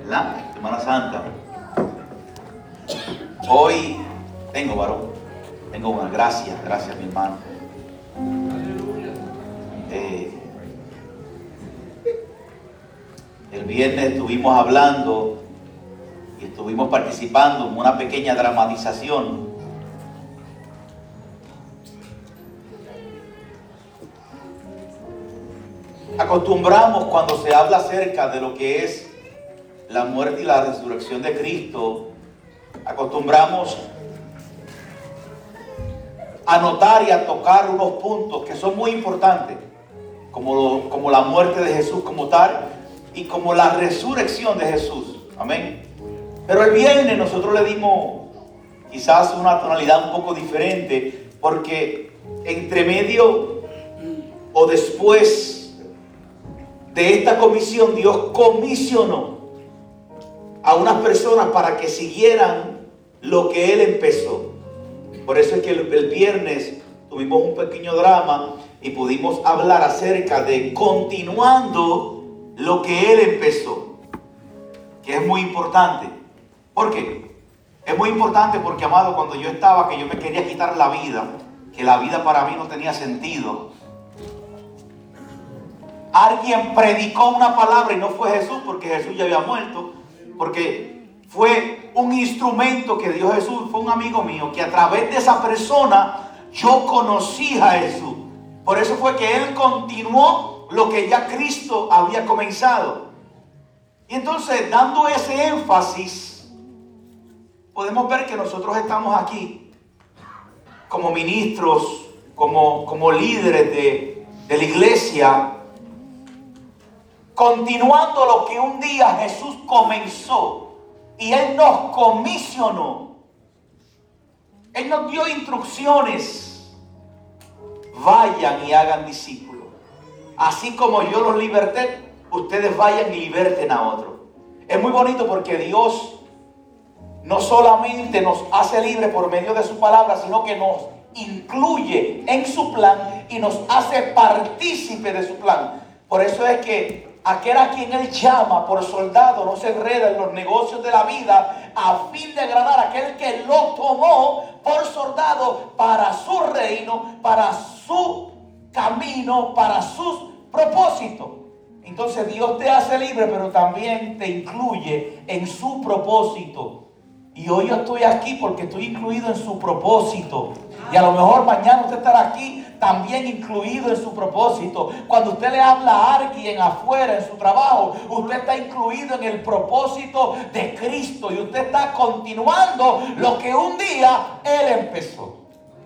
¿verdad? Semana Santa. Hoy tengo una gracias mi hermano. El viernes estuvimos hablando y estuvimos participando en una pequeña dramatización. Acostumbramos, cuando se habla acerca de lo que es la muerte y la resurrección de Cristo, acostumbramos a notar y a tocar unos puntos que son muy importantes, como la muerte de Jesús como tal y como la resurrección de Jesús. Amén. Pero el viernes nosotros le dimos quizás una tonalidad un poco diferente, porque entre medio o después de esta comisión, Dios comisionó a unas personas para que siguieran lo que Él empezó. Por eso es que el viernes tuvimos un pequeño drama y pudimos hablar acerca de continuando lo que Él empezó, que es muy importante. ¿Por qué? Es muy importante porque, amado, cuando yo estaba, que yo me quería quitar la vida, que la vida para mí no tenía sentido, alguien predicó una palabra y no fue Jesús, porque Jesús ya había muerto, porque fue un instrumento que dio Jesús, fue un amigo mío, que a través de esa persona yo conocí a Jesús. Por eso fue que Él continuó lo que ya Cristo había comenzado. Y entonces, dando ese énfasis, podemos ver que nosotros estamos aquí como ministros, como líderes de la iglesia, continuando lo que un día Jesús comenzó. Y Él nos comisionó. Él nos dio instrucciones. Vayan y hagan discípulos. Así como yo los liberté, ustedes vayan y liberten a otros. Es muy bonito porque Dios no solamente nos hace libres por medio de su palabra, sino que nos incluye en su plan y nos hace partícipe de su plan. Por eso es que aquel a quien Él llama por soldado no se enreda en los negocios de la vida a fin de agradar a aquel que lo tomó por soldado para su reino, para su camino, para sus propósitos. Entonces Dios te hace libre, pero también te incluye en su propósito. Y hoy yo estoy aquí porque estoy incluido en su propósito. Y a lo mejor mañana usted estará aquí también incluido en su propósito. Cuando usted le habla a alguien afuera en su trabajo, usted está incluido en el propósito de Cristo. Y usted está continuando lo que un día Él empezó.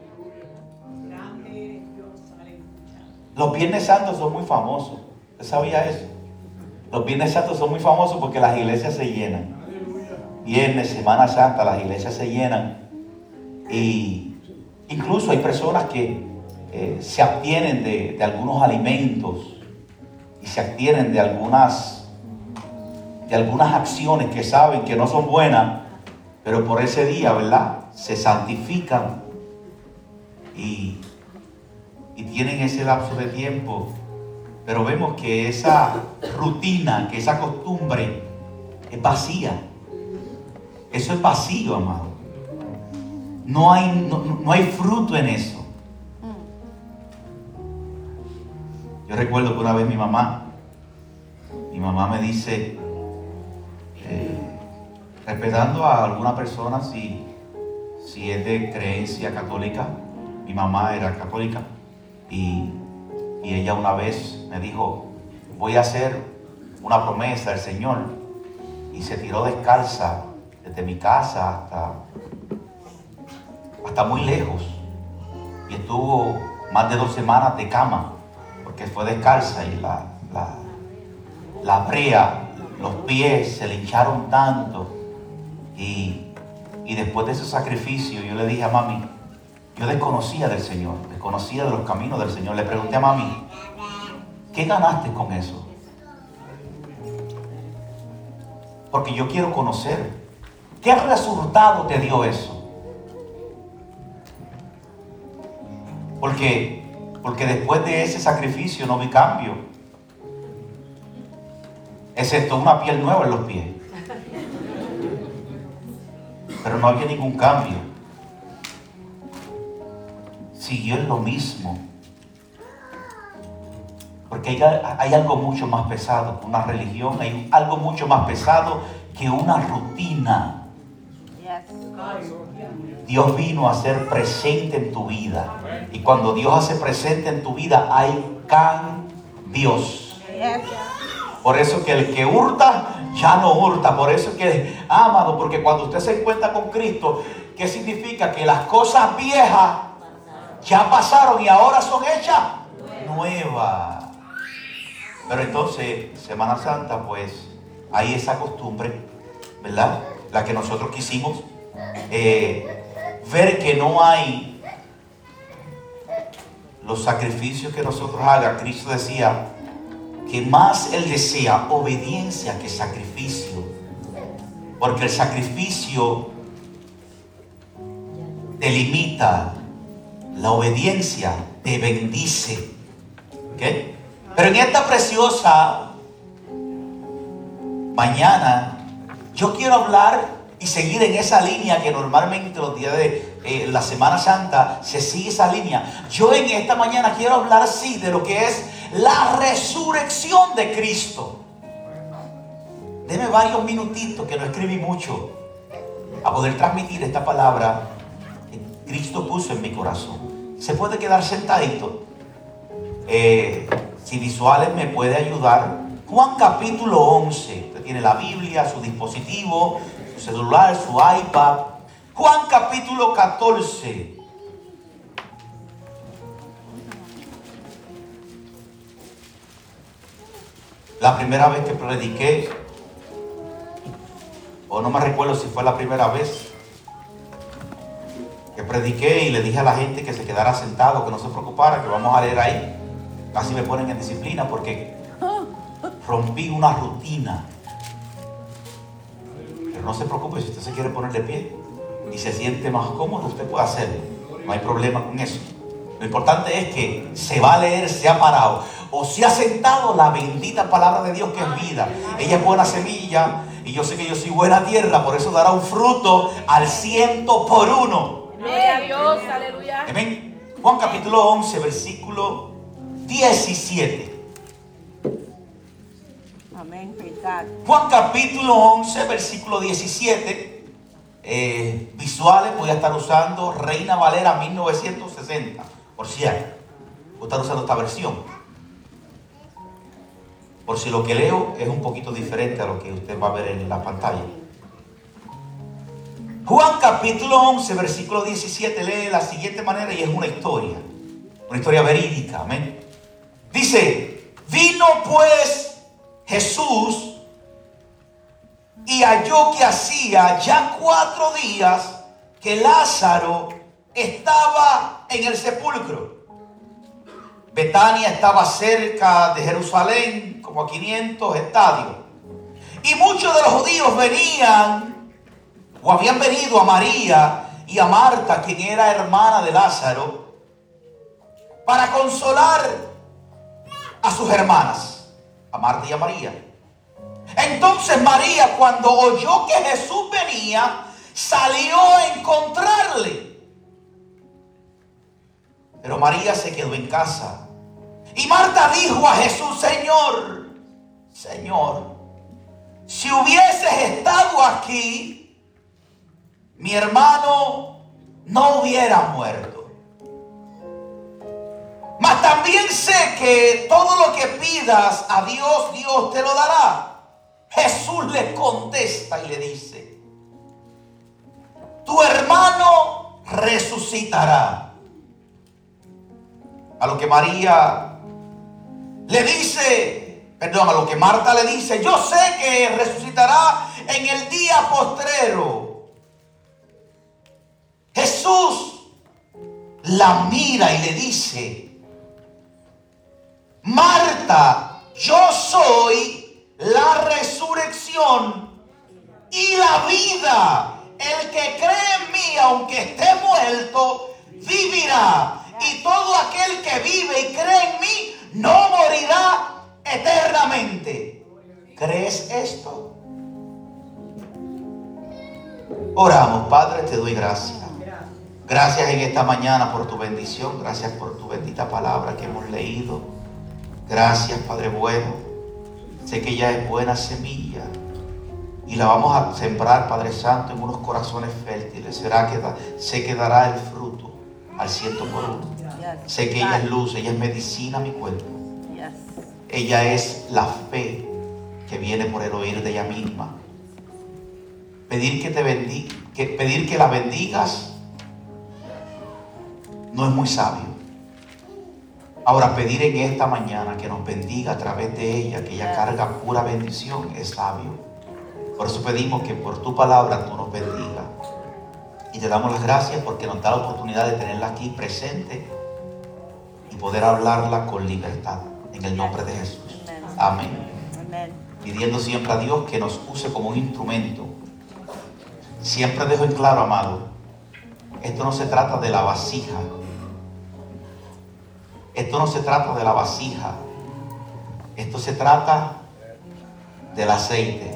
Los Viernes Santos son muy famosos. ¿Usted sabía eso? Los Viernes Santos son muy famosos porque las iglesias se llenan. Viernes, Semana Santa, las iglesias se llenan. Y incluso hay personas que se abstienen de algunos alimentos y se abstienen de algunas acciones que saben que no son buenas, pero por ese día, ¿verdad?, se santifican y tienen ese lapso de tiempo. Pero vemos que esa rutina, que esa costumbre es vacía. Eso es vacío, amado. No hay fruto en eso. Yo recuerdo que una vez mi mamá me dice, respetando a alguna persona si es de creencia católica, mi mamá era católica, y ella una vez me dijo, voy a hacer una promesa al Señor, y se tiró descalza desde mi casa hasta muy lejos, y estuvo más de 2 semanas de cama, porque fue descalza y la brea, los pies se le hincharon tanto. Y después de ese sacrificio yo le dije a mami, yo desconocía del Señor, desconocía de los caminos del Señor. Le pregunté a mami, ¿qué ganaste con eso? Porque yo quiero conocer. ¿Qué resultado te dio eso? Porque después de ese sacrificio no vi cambio, excepto una piel nueva en los pies. Pero no había ningún cambio. Siguió en lo mismo. Porque hay algo mucho más pesado que una religión. Hay algo mucho más pesado que una rutina. Dios vino a ser presente en tu vida. Y cuando Dios hace presente en tu vida, hay cambios. Por eso que el que hurta, ya no hurta. Por eso que, amado, porque cuando usted se encuentra con Cristo, ¿qué significa? Que las cosas viejas ya pasaron y ahora son hechas nuevas. Pero entonces, Semana Santa, pues, hay esa costumbre, ¿verdad? La que nosotros quisimos, ver que no hay los sacrificios que nosotros hagan. Cristo decía que más Él desea obediencia que sacrificio, porque el sacrificio te limita, la obediencia te bendice. ¿Okay? Pero en esta preciosa mañana, yo quiero hablar y seguir en esa línea que normalmente los días de la Semana Santa se sigue esa línea. Yo en esta mañana quiero hablar, sí, de lo que es la resurrección de Cristo. Deme varios minutitos, que no escribí mucho, a poder transmitir esta palabra que Cristo puso en mi corazón. Se puede quedar sentadito. Si visuales me puede ayudar. Juan capítulo 11. Usted tiene la Biblia, su dispositivo, su celular, su iPad. Juan capítulo 14. La primera vez que prediqué, o no me recuerdo si fue la primera vez que prediqué y le dije a la gente que se quedara sentado, que no se preocupara, que vamos a leer ahí. Casi me ponen en disciplina porque rompí una rutina. Pero no se preocupe, si usted se quiere poner de pie y se siente más cómodo, usted puede hacerlo. No hay problema con eso. Lo importante es que se va a leer, se ha parado o se ha sentado la bendita palabra de Dios, que es vida. Ella es buena semilla y yo sé que yo soy buena tierra, por eso dará un fruto al 100%. Gloria a Dios, aleluya. Amén. Juan capítulo 11, versículo 17. Amén. Juan capítulo 11, versículo 17. Visuales voy a estar usando Reina Valera 1960. Por cierto, voy a estar usando esta versión. Por si lo que leo es un poquito diferente a lo que usted va a ver en la pantalla. Juan capítulo 11, versículo 17 lee de la siguiente manera, y es una historia verídica. Amén. Dice: vino pues Jesús y halló que hacía ya 4 días que Lázaro estaba en el sepulcro. Betania estaba cerca de Jerusalén, como a 500 estadios. Y muchos de los judíos venían o habían venido a María y a Marta, quien era hermana de Lázaro, para consolar a sus hermanas, a Marta y a María. Entonces María, cuando oyó que Jesús venía, salió a encontrarle. Pero María se quedó en casa. Y Marta dijo a Jesús: Señor, si hubieses estado aquí, mi hermano no hubiera muerto. Mas también sé que todo lo que pidas a Dios, Dios te lo dará. Jesús le contesta y le dice: tu hermano resucitará. A lo que Marta le dice: yo sé que resucitará en el día postrero. Jesús la mira y le dice: Marta, yo soy la resurrección y la vida. El que cree en mí, aunque esté muerto, vivirá. Y todo aquel que vive y cree en mí no morirá eternamente. ¿Crees esto? Oramos. Padre, te doy gracias. Gracias en esta mañana por tu bendición. Gracias por tu bendita palabra que hemos leído. Gracias, Padre bueno. Sé que ya es buena semilla y la vamos a sembrar, Padre Santo, en unos corazones fértiles. Sé que dará el fruto al 100 por 1. Sé que ella es luz, ella es medicina a mi cuerpo. Ella es la fe que viene por el oír de ella misma. Pedir que te bendiga, pedir que la bendigas no es muy sabio. Ahora, pedir en esta mañana que nos bendiga a través de ella, que ella carga pura bendición, es sabio. Por eso pedimos que por tu palabra tú nos bendigas. Y te damos las gracias porque nos da la oportunidad de tenerla aquí presente y poder hablarla con libertad. En el nombre de Jesús. Amén. Pidiendo siempre a Dios que nos use como un instrumento. Siempre dejo en claro, amado, esto no se trata de la vasija. Esto no se trata de la vasija. Esto se trata del aceite.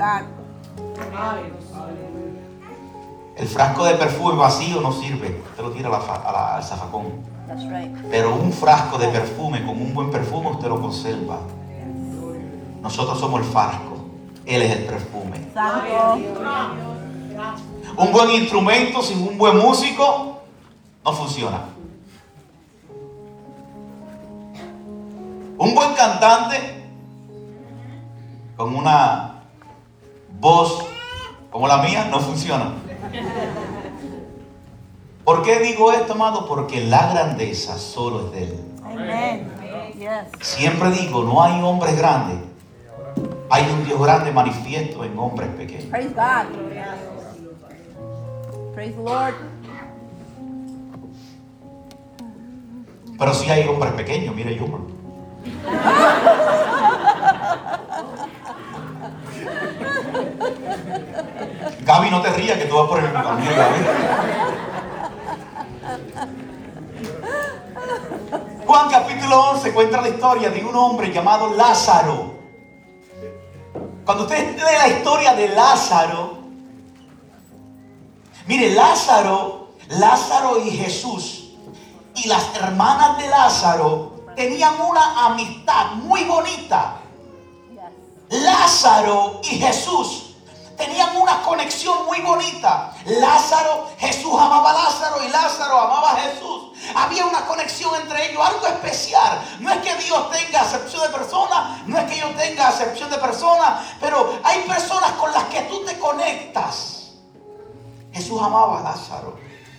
El frasco de perfume vacío no sirve. Usted lo tira al zafacón. Pero un frasco de perfume con un buen perfume usted lo conserva. Nosotros somos el frasco. Él es el perfume. Un buen instrumento sin un buen músico no funciona. Un buen cantante con una voz como la mía no funciona. ¿Por qué digo esto, amado? Porque la grandeza solo es de Él. Siempre digo, no hay hombres grandes. Hay un Dios grande manifiesto en hombres pequeños. Praise God. Praise the Lord. Pero sí hay hombres pequeños, mire yo. Gaby, no te rías que tú vas por el camino, Gaby. Juan capítulo 11 cuenta la historia de un hombre llamado Lázaro. Cuando usted lee la historia de Lázaro, mire, Lázaro y Jesús y las hermanas de Lázaro tenían una amistad muy bonita. Lázaro y Jesús tenían una conexión muy bonita. Jesús amaba a Lázaro y Lázaro amaba a Jesús. Había una conexión entre ellos, algo especial. No es que Dios tenga acepción de personas, no es que yo tenga acepción de personas, pero hay personas con las que tú te conectas. Jesús amaba a Lázaro.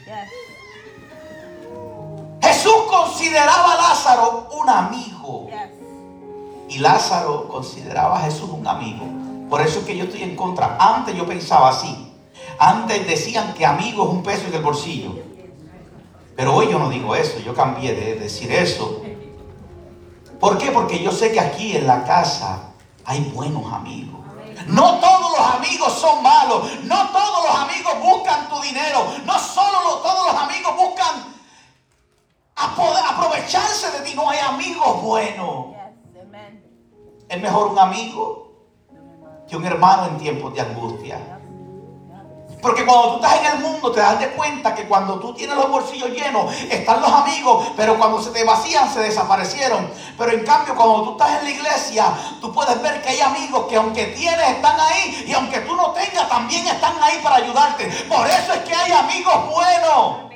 Jesús consideraba a Lázaro un amigo. Y Lázaro consideraba a Jesús un amigo. Por eso es que yo estoy en contra. Antes yo pensaba así. Antes decían que amigo es un peso en el bolsillo. Pero hoy yo no digo eso. Yo cambié de decir eso. ¿Por qué? Porque yo sé que aquí en la casa hay buenos amigos. No todos los amigos son malos. No todos los amigos buscan tu dinero. No solo todos los amigos buscan aprovecharse de ti. No hay amigos buenos. Es mejor un amigo que un hermano en tiempos de angustia. Porque cuando tú estás en el mundo te das de cuenta que cuando tú tienes los bolsillos llenos están los amigos, pero cuando se te vacían se desaparecieron. Pero en cambio cuando tú estás en la iglesia tú puedes ver que hay amigos que aunque tienes están ahí, y aunque tú no tengas también están ahí para ayudarte. Por eso es que hay amigos buenos.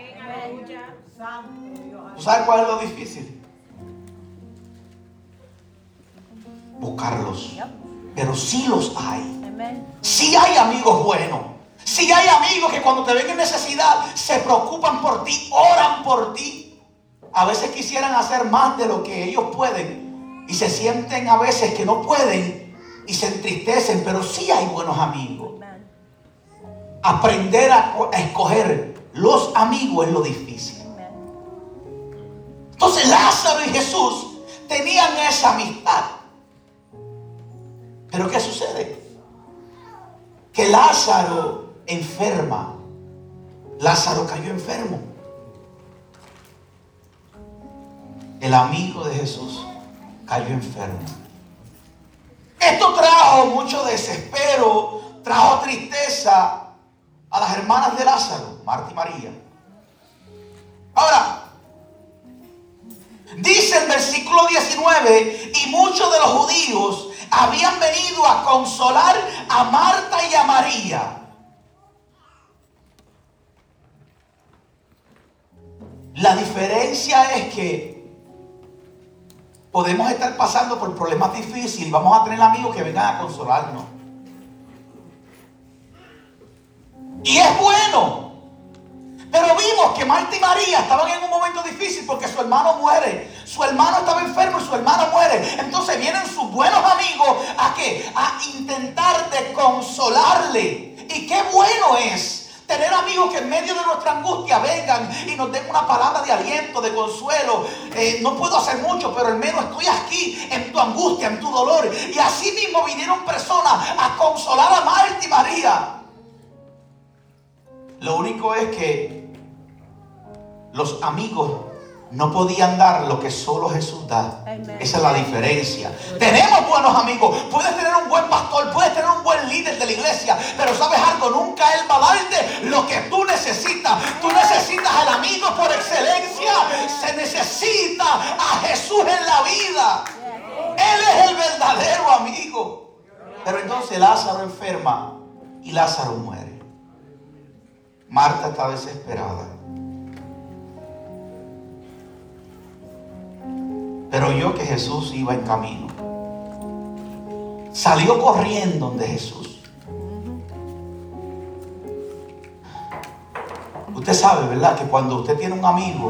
¿Tú sabes cuál es lo difícil? Buscarlos. Pero sí los hay. Sí hay amigos buenos. Sí hay amigos que cuando te ven en necesidad se preocupan por ti, oran por ti. A veces quisieran hacer más de lo que ellos pueden y se sienten a veces que no pueden y se entristecen, pero sí hay buenos amigos. Aprender a escoger los amigos es lo difícil. Entonces Lázaro y Jesús tenían esa amistad. Pero ¿qué sucede? Que Lázaro enferma. Lázaro cayó enfermo. El amigo de Jesús cayó enfermo. Esto trajo mucho desespero, trajo tristeza a las hermanas de Lázaro, Marta y María. Ahora, dice el versículo 19, y muchos de los judíos habían venido a consolar a Marta y a María. La diferencia es que podemos estar pasando por problemas difíciles y vamos a tener amigos que vengan a consolarnos. Y es bueno. Pero vimos que Marta y María estaban en un momento difícil porque su hermano muere. Su hermano estaba enfermo y su hermano muere. Entonces vienen sus buenos amigos ¿a qué? A intentar de consolarle. Y qué bueno es tener amigos que en medio de nuestra angustia vengan y nos den una palabra de aliento, de consuelo. No puedo hacer mucho, pero al menos estoy aquí en tu angustia, en tu dolor. Y así mismo vinieron personas a consolar a Marta y María. Lo único es que los amigos no podían dar lo que solo Jesús da. Amen. Esa es la diferencia. Tenemos buenos amigos. Puedes tener un buen pastor, puedes tener un buen líder de la iglesia, pero ¿sabes algo? Nunca Él va a darte lo que tú necesitas. Tú necesitas al amigo por excelencia. Se necesita a Jesús en la vida. Él es el verdadero amigo. Pero entonces Lázaro enferma y Lázaro muere. Marta está desesperada. Pero oyó que Jesús iba en camino. Salió corriendo donde Jesús. Usted sabe, ¿verdad? Que cuando usted tiene un amigo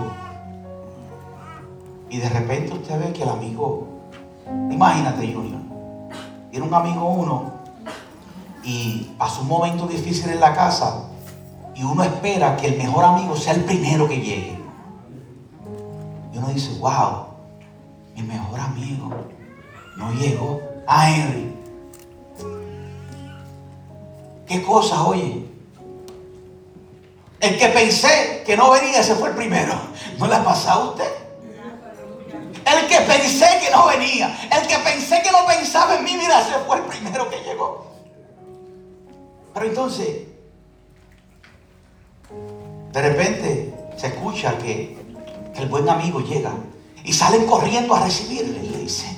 y de repente usted ve que el amigo, imagínate, Junior, tiene un amigo uno y pasó un momento difícil en la casa y uno espera que el mejor amigo sea el primero que llegue. Y uno dice, wow, mi mejor amigo no llegó. Ah, Henry, qué cosas, oye. El que pensé que no venía, ese fue el primero. ¿No le ha pasado a usted? El que pensé que no venía, el que pensé que no pensaba en mí, mira, ese fue el primero que llegó. Pero entonces, de repente se escucha que el buen amigo llega y salen corriendo a recibirle. Y le dicen,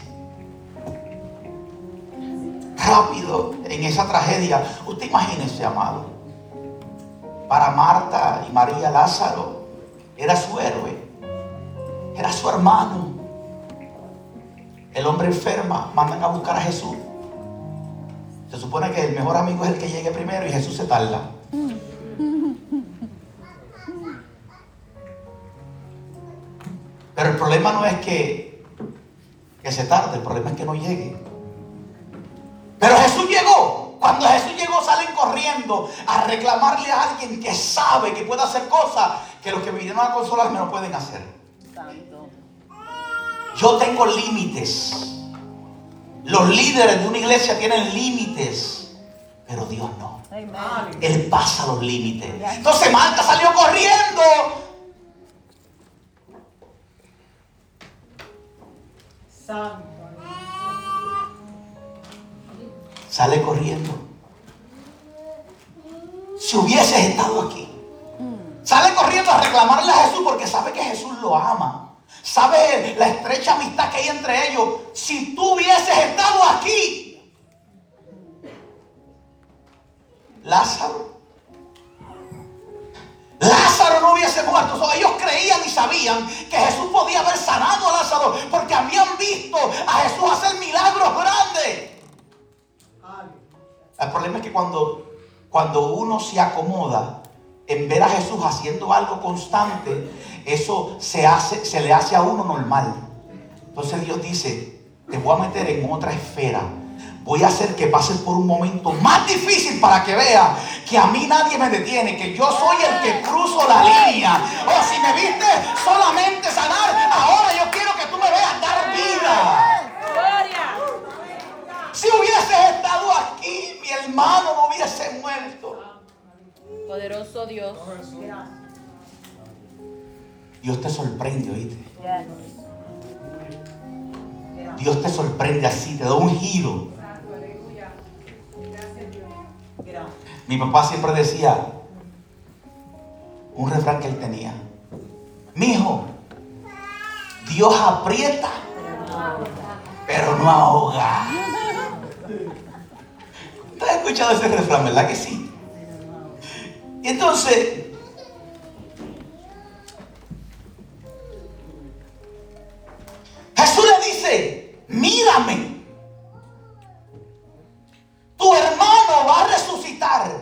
rápido, en esa tragedia, usted imagínese, amado, para Marta y María, Lázaro era su héroe, era su hermano. El hombre enferma, mandan a buscar a Jesús. Se supone que el mejor amigo es el que llegue primero y Jesús se tarda. Pero el problema no es que se tarde, el problema es que no llegue. Pero Jesús llegó. Cuando Jesús llegó, salen corriendo a reclamarle a alguien que sabe que puede hacer cosas que los que vinieron a consolarme no pueden hacer. Santo. Yo tengo límites. Los líderes de una iglesia tienen límites, pero Dios no. Amen. Él pasa los límites. Entonces Marta salió corriendo. Santo. Sale corriendo. Si hubieses estado aquí, sale corriendo a reclamarle a Jesús porque sabe que Jesús lo ama. Sabe la estrecha amistad que hay entre ellos. Si tú hubieses estado aquí, Lázaro no hubiese muerto. Ellos creían y sabían que Jesús podía haber sanado a Lázaro porque habían visto a Jesús hacer milagros grandes. El problema es que cuando uno se acomoda en ver a Jesús haciendo algo constante, eso se le hace a uno normal. Entonces Dios dice, te voy a meter en otra esfera. Voy a hacer que pases por un momento más difícil para que veas que a mí nadie me detiene, que yo soy el que cruzo la línea. O si me viste solamente sanar, ahora yo quiero que tú me veas dar vida. Si hubieses estado aquí, mi hermano no hubiese muerto. Poderoso Dios. Dios te sorprende, ¿oíste? Dios te sorprende así, te da un giro. Mi papá siempre decía, un refrán que él tenía. Mijo, Dios aprieta, pero no ahoga. ¿Tú has escuchado ese refrán, verdad que sí? Y entonces, Jesús le dice, mírame, tu hermano va a resucitar.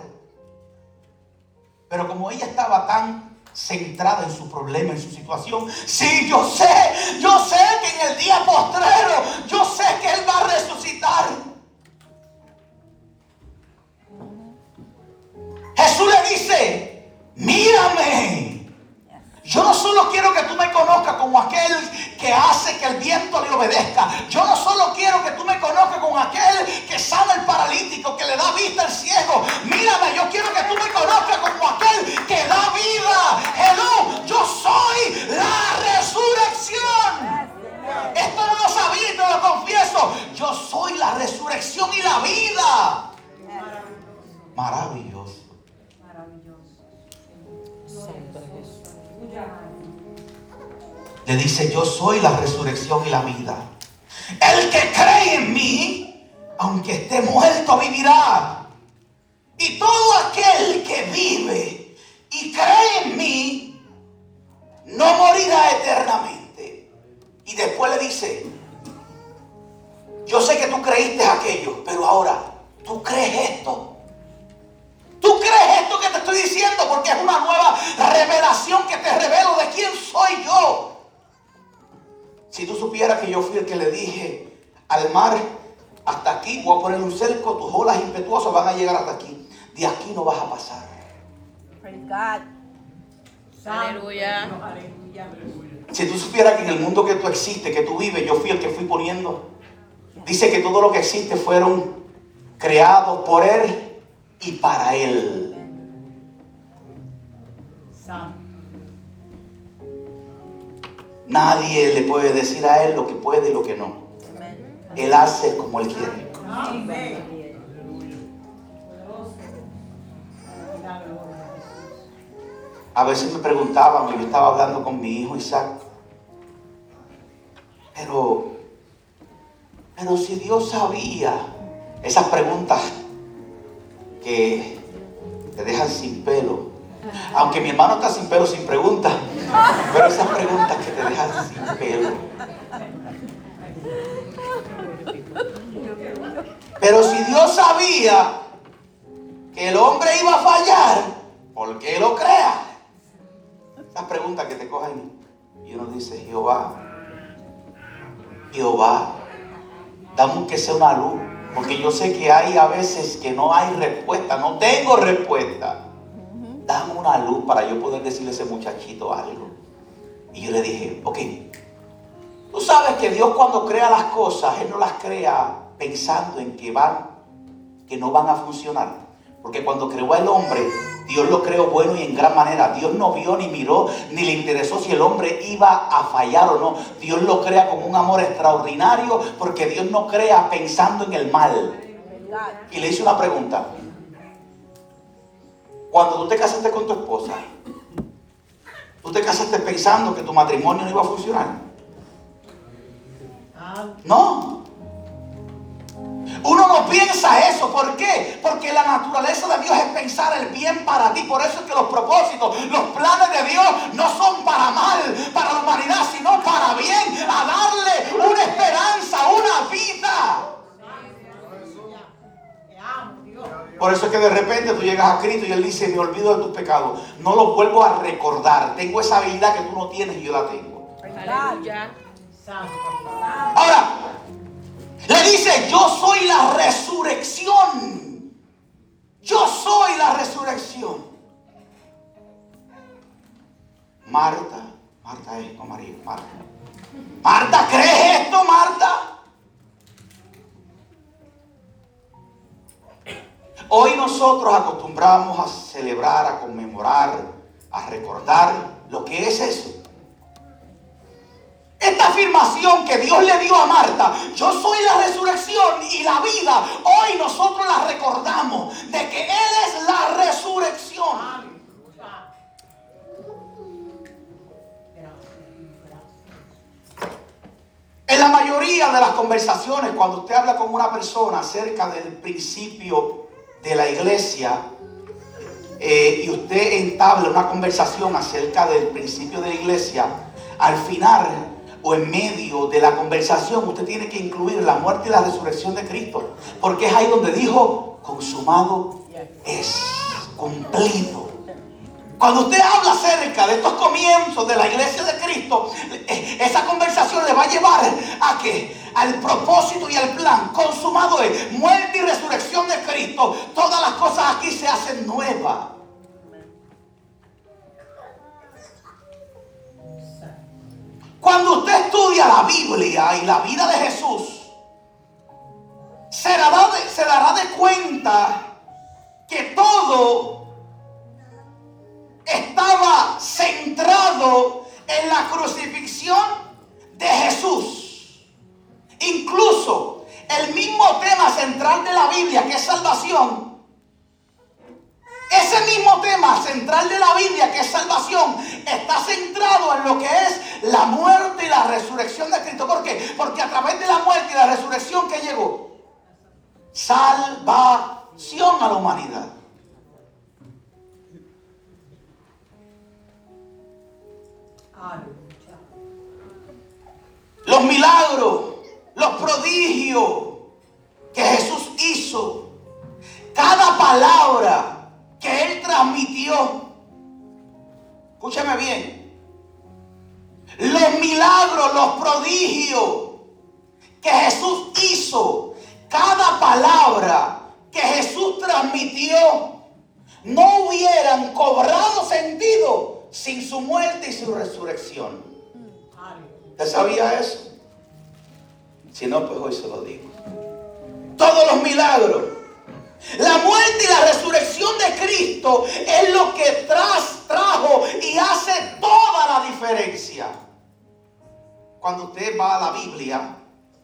Pero como ella estaba tan centrada en su problema, en su situación, sí, yo sé que en el día postrero, yo sé que Él va a resucitar. Jesús le dice, mírame. Yo no solo quiero que tú me conozcas como aquel que hace que el viento le obedezca. Yo no solo quiero que tú me conozcas como aquel que sana al paralítico, que le da vista al ciego. Mírame, yo quiero que tú me conozcas como aquel que da vida. Hello, yo soy la resurrección. Esto no lo sabía y te lo confieso. Yo soy la resurrección y la vida. Maravilloso. Le dice, yo soy la resurrección y la vida. El que cree en mí, aunque esté muerto, vivirá. Y todo aquel que vive y cree en mí, no morirá eternamente. Y después le dice, yo sé que tú creíste aquello, pero ahora, ¿tú crees esto? ¿Tú crees esto que te estoy diciendo? Porque es una nueva revelación que te revelo de quién soy yo. Si tú supieras que yo fui el que le dije al mar, hasta aquí, voy a poner un cerco, tus olas impetuosas van a llegar hasta aquí. De aquí no vas a pasar. Praise God. Aleluya. Si tú supieras que en el mundo que tú existes, que tú vives, yo fui el que fui poniendo. Dice que todo lo que existe fueron creados por Él y para Él. Nadie le puede decir a Él lo que puede y lo que no. Él hace como Él quiere. A veces me preguntaban, yo estaba hablando con mi hijo Isaac, pero si Dios sabía, esas preguntas que te dejan sin pelo. Aunque mi hermano está sin pelo, sin preguntas, pero esas preguntas que te dejan sin pelo. Pero si Dios sabía que el hombre iba a fallar, ¿por qué lo crea? Esas preguntas que te cogen y uno dice, Jehová, dame aunque sea una luz, porque yo sé que hay a veces que no hay respuesta, no tengo respuesta. Dame una luz para yo poder decirle a ese muchachito algo. Y yo le dije, ok, tú sabes que Dios cuando crea las cosas, Él no las crea pensando en que no van a funcionar. Porque cuando creó al hombre, Dios lo creó bueno y en gran manera. Dios no vio ni miró ni le interesó si el hombre iba a fallar o no. Dios lo crea con un amor extraordinario, porque Dios no crea pensando en el mal. Y le hice una pregunta. Cuando tú te casaste con tu esposa, ¿tú te casaste pensando que tu matrimonio no iba a funcionar? No. Uno no piensa eso. ¿Por qué? Porque la naturaleza de Dios es pensar el bien para ti. Por eso es que los propósitos, los planes de Dios no son para mal, para la humanidad, sino para bien, a darle una esperanza, una vida. Por eso es que de repente tú llegas a Cristo y Él dice, me olvido de tus pecados, no los vuelvo a recordar. Tengo esa habilidad que tú no tienes y yo la tengo. Aleluya. Ahora, le dice, yo soy la resurrección. Yo soy la resurrección. Marta es, no María, Marta. Marta, ¿crees esto, Marta? Hoy nosotros acostumbramos a celebrar, a conmemorar, a recordar lo que es eso. Esta afirmación que Dios le dio a Marta, yo soy la resurrección y la vida, hoy nosotros la recordamos de que Él es la resurrección. mayoría de las conversaciones, cuando usted habla con una persona acerca del principio de la iglesia, y usted entabla una conversación acerca del principio de la iglesia, al final o en medio de la conversación usted tiene que incluir la muerte y la resurrección de Cristo, porque es ahí donde dijo: consumado es, cumplido. Cuando usted habla acerca de estos comienzos de la iglesia de Cristo, esa conversación le va a llevar a que al propósito y al plan consumado es muerte y resurrección de Cristo. Todas las cosas aquí se hacen nuevas. Cuando usted estudia la Biblia y la vida de Jesús, se dará de cuenta que todo estaba centrado en la crucifixión de Jesús. Incluso el mismo tema central de la Biblia, que es salvación, ese mismo tema central de la Biblia, que es salvación, está centrado en lo que es la muerte y la resurrección de Cristo. ¿Por qué? Porque a través de la muerte y la resurrección, ¿qué llegó? Salvación a la humanidad. Los milagros, los prodigios que Jesús hizo, cada palabra que Él transmitió, escúcheme bien, los milagros, los prodigios que Jesús hizo, cada palabra que Jesús transmitió, no hubieran cobrado sentido sin su muerte y su resurrección. ¿Usted sabía eso? Si no, pues hoy se lo digo. Todos los milagros, la muerte y la resurrección de Cristo es lo que trajo y hace toda la diferencia. Cuando usted va a la Biblia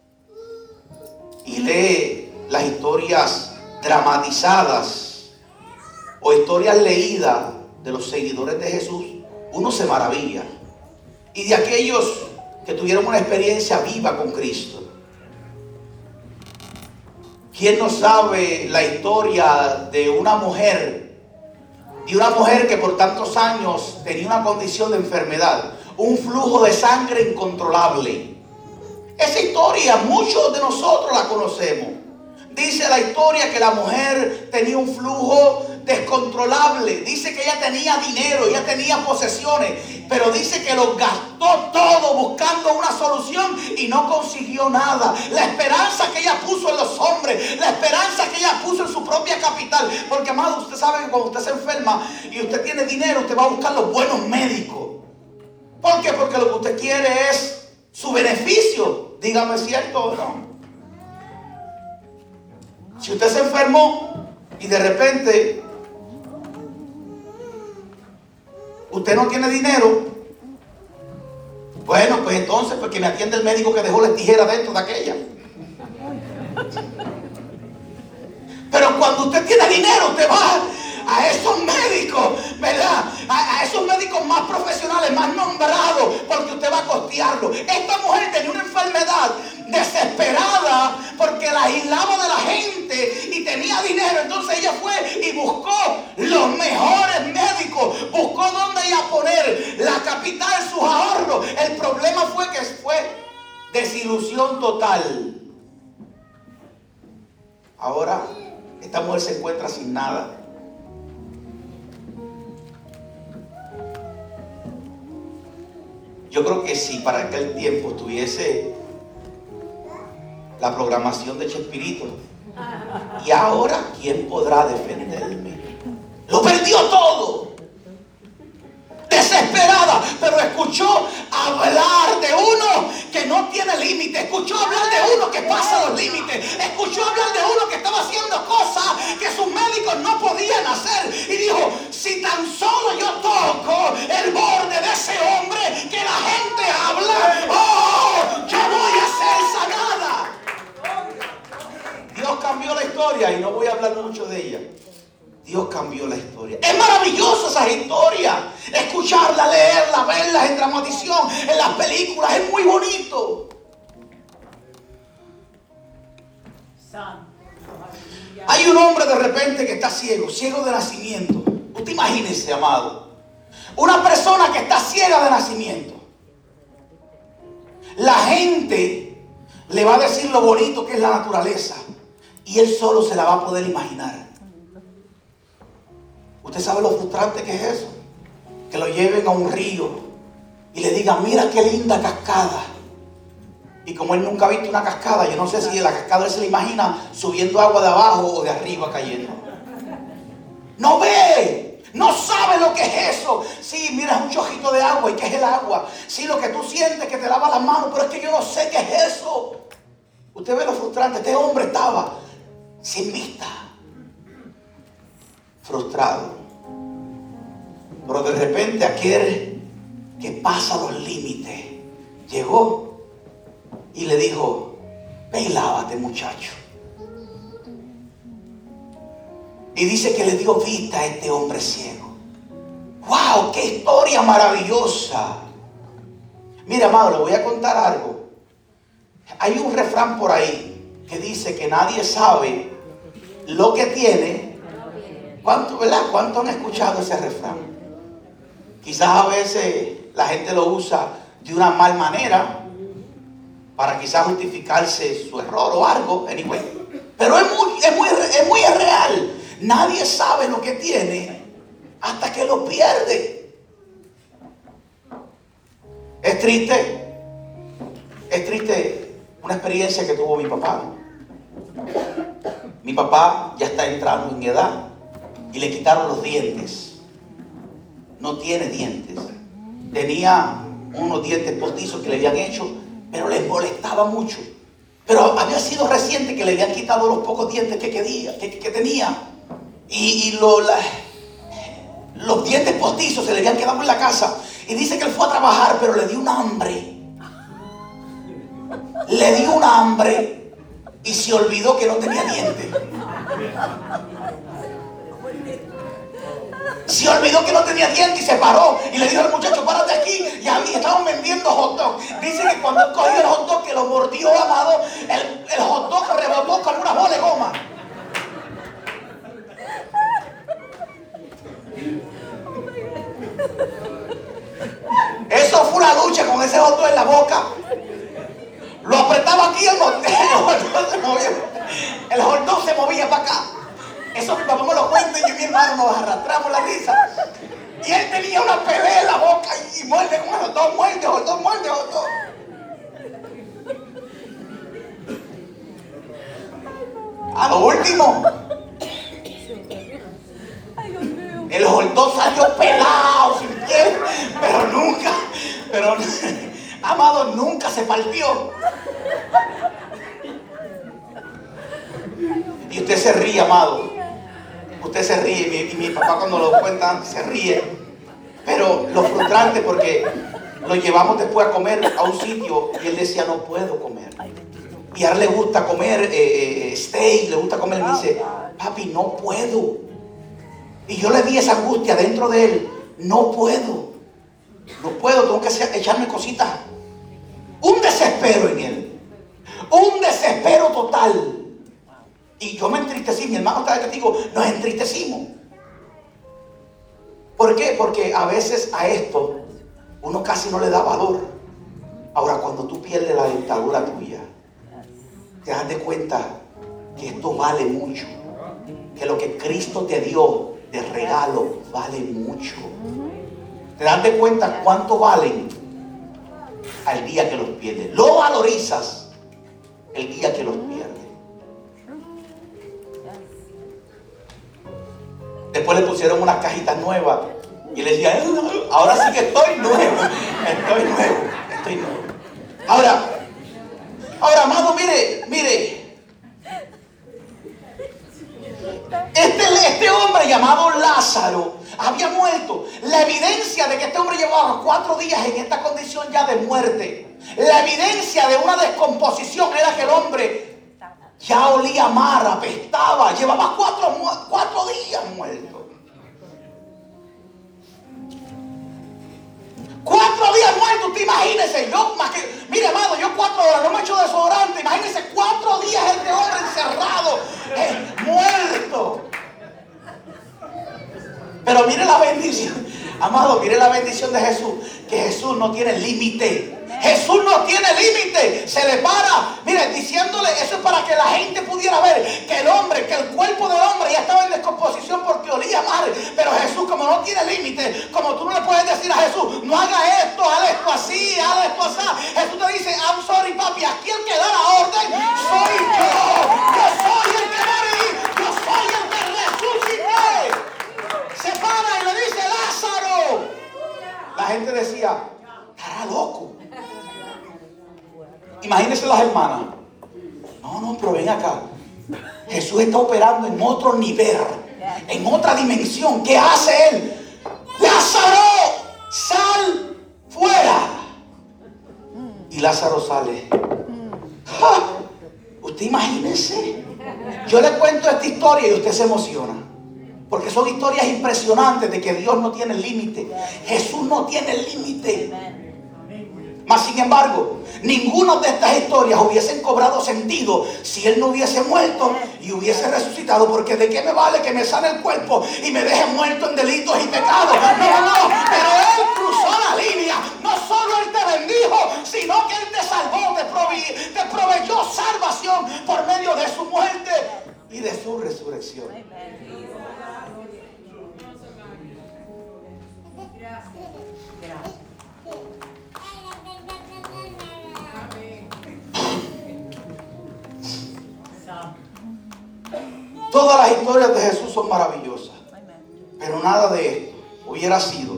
y lee las historias dramatizadas o historias leídas de los seguidores de Jesús, uno se maravilla. Y de aquellos que tuvieron una experiencia viva con Cristo. ¿Quién no sabe la historia de una mujer que por tantos años tenía una condición de enfermedad, un flujo de sangre incontrolable? Esa historia muchos de nosotros la conocemos. Dice la historia que la mujer tenía un flujo descontrolable. Dice que ella tenía dinero, ella tenía posesiones, pero dice que lo gastó todo buscando una solución y no consiguió nada. La esperanza que ella puso en los hombres, la esperanza que ella puso en su propia capital. Porque, amado, usted sabe que cuando usted se enferma y usted tiene dinero, usted va a buscar los buenos médicos. ¿Por qué? Porque lo que usted quiere es su beneficio. Dígame, ¿cierto o no? Si usted se enfermó y de repente usted no tiene dinero, bueno, pues entonces pues que me atiende el médico que dejó la tijera dentro de aquella. Pero cuando usted tiene dinero, usted va a esos médicos, ¿verdad? A esos médicos más profesionales, más nombrados, porque usted va a costearlo. Esta mujer tenía una enfermedad desesperada porque la aislaba de la gente y tenía dinero. Entonces ella fue y buscó los mejores médicos, buscó dónde ella poner la capital, sus ahorros. El problema fue que fue desilusión total. Ahora esta mujer se encuentra sin nada. Yo creo que si para aquel tiempo tuviese la programación de Chespirito, y ahora ¿quién podrá defenderme? Lo perdió todo. Desesperada, pero escuchó hablar de uno que no tiene límite. Escuchó hablar de uno que pasa los límites. Escuchó hablar de uno que estaba haciendo cosas que sus médicos no podían hacer. Y dijo, si tan solo yo toco el borde de ese hombre que la gente habla, ¡oh! Yo voy a ser sanada. Dios cambió la historia y no voy a hablar mucho de ella. Dios cambió la historia. Es maravillosa esa historia. Escucharla, leerla, verla en dramatización, en las películas. Es muy bonito. un hombre de repente que está ciego, ciego de nacimiento. Usted imagínese, amado, una persona que está ciega de nacimiento. La gente le va a decir lo bonito que es la naturaleza y él solo se la va a poder imaginar. ¿Usted sabe lo frustrante que es eso? Que lo lleven a un río y le digan, mira qué linda cascada. Y como él nunca ha visto una cascada, yo no sé si la cascada él se la imagina subiendo agua de abajo o de arriba cayendo. No ve, no sabe lo que es eso. Sí, mira, es un chojito de agua. ¿Y qué es el agua? Sí, lo que tú sientes que te lava las manos, pero es que yo no sé qué es eso. Usted ve lo frustrante. Este hombre estaba sin vista, frustrado. Pero de repente aquel que pasa los límites llegó y le dijo, ve y lávate, muchacho. Y dice que le dio vista a este hombre ciego. ¡Wow! ¡Qué historia maravillosa! Mira, amado, le voy a contar algo. Hay un refrán por ahí que dice que nadie sabe lo que tiene. ¿Cuánto, verdad? ¿Cuánto han escuchado ese refrán? Quizás a veces la gente lo usa de una mal manera para quizás justificarse su error o algo. Anyway. Pero es muy real. Nadie sabe lo que tiene hasta que lo pierde. Es triste una experiencia que tuvo mi papá. Mi papá ya está entrando en edad y le quitaron los dientes. No tiene dientes. Tenía unos dientes postizos que le habían hecho, pero les molestaba mucho. Pero había sido reciente que le habían quitado los pocos dientes que tenía. Y los dientes postizos se le habían quedado en la casa. Y dice que él fue a trabajar, pero le dio un hambre. Le dio un hambre y se olvidó que no tenía dientes. Se olvidó que no tenía dientes y se paró y le dijo al muchacho, párate aquí. Y ahí estaban vendiendo hot dog. Dice que cuando él cogió el hot dog, que lo mordió, amado, el hot dog rebotó como una bola de goma. Eso fue una lucha con ese hot dog en la boca. Lo apretaba aquí, el hot dog se movía. El hot dog se movía para acá. Eso mi papá me lo cuenta y yo y mi hermano nos arrastramos la risa. Y él tenía una pelea en la boca y muerde con el hot dog, muerde, hot dog, muerde, hot dog. A lo último, el hot dog salió pelado, sin piel, pero amado, nunca se partió. Y usted se ríe, amado. Usted se ríe, y mi papá cuando lo cuenta se ríe. Pero lo frustrante porque lo llevamos después a comer a un sitio y él decía, no puedo comer. Y a él le gusta comer steak, le gusta comer, y me dice, papi, no puedo. Y yo le vi esa angustia dentro de él. No puedo, tengo que echarme cositas. Un desespero en él. Un desespero total. Y yo me entristecí, mi hermano está de testigo, nos entristecimos. ¿Por qué? Porque a veces a esto uno casi no le da valor. Ahora, cuando tú pierdes la dentadura tuya, te das de cuenta que esto vale mucho. Que lo que Cristo te dio de regalo vale mucho. Te das de cuenta cuánto valen al día que los pierdes. Lo valorizas el día que los pierdes. Después le pusieron unas cajitas nuevas y le decía, ahora sí que estoy nuevo. Ahora, amado, mire. Este hombre llamado Lázaro había muerto. La evidencia de que este hombre llevaba 4 días en esta condición ya de muerte. La evidencia de una descomposición era que el hombre ya olía mal, apestaba, llevaba 4 días muerto. 4 días muerto momento usted imagínese, mire amado, yo 4 horas no me echo desodorante, imagínese 4 días este hombre encerrado, muerto. Pero mire la bendición, amado, mire la bendición de Jesús, que Jesús no tiene límite. Jesús no tiene límite. Se le para, mire, diciéndole, eso es para que la gente pudiera ver que el cuerpo del hombre ya estaba en descomposición porque olía mal. Pero Jesús, como no tiene límite, como tú no le puedes decir a Jesús, no haga esto, haz esto así, haz esto así. Jesús te dice, I'm sorry papi, aquí el que da la orden soy yo. Yo soy el que morí, yo soy el que resucité. Se para y le dice, Lázaro. La gente decía, estará loco. Imagínense las hermanas. No, pero ven acá. Jesús está operando en otro nivel, en otra dimensión. ¿Qué hace él? Lázaro, sal fuera. Y Lázaro sale. ¡Ja! Usted imagínese. Yo le cuento esta historia y usted se emociona. Porque son historias impresionantes de que Dios no tiene límite. Jesús no tiene límite. Mas sin embargo, ninguna de estas historias hubiesen cobrado sentido si Él no hubiese muerto y hubiese resucitado. Porque de qué me vale que me sane el cuerpo y me deje muerto en delitos y pecados. No, pero Él cruzó la línea. No solo Él te bendijo, sino que Él te salvó, te proveyó salvación por medio de su muerte y de su resurrección. Todas las historias de Jesús son maravillosas, pero nada de esto hubiera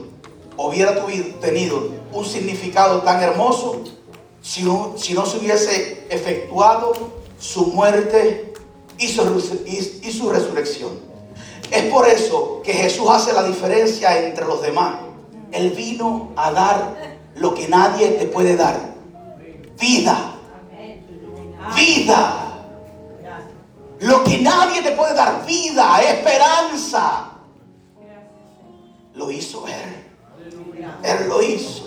tenido un significado tan hermoso si no se hubiese efectuado su muerte y su resurrección. Es por eso que Jesús hace la diferencia entre los demás. Él vino a dar lo que nadie te puede dar: vida. Vida. Lo que nadie te puede dar: vida, esperanza. Lo hizo Él. Él lo hizo.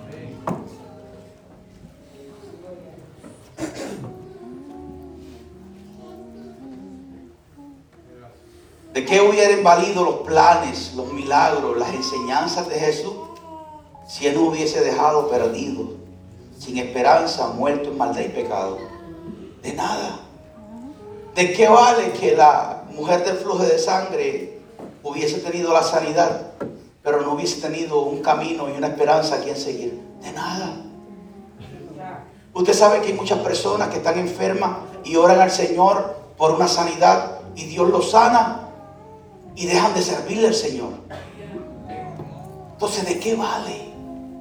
¿De qué hubieran valido los planes, los milagros, las enseñanzas de Jesús si Él no hubiese dejado perdido, sin esperanza, muerto en maldad y pecado? De nada. ¿De qué vale que la mujer del flujo de sangre hubiese tenido la sanidad, pero no hubiese tenido un camino y una esperanza a quien seguir? De nada. Usted sabe que hay muchas personas que están enfermas y oran al Señor por una sanidad y Dios los sana y dejan de servirle al Señor. Entonces, ¿de qué vale?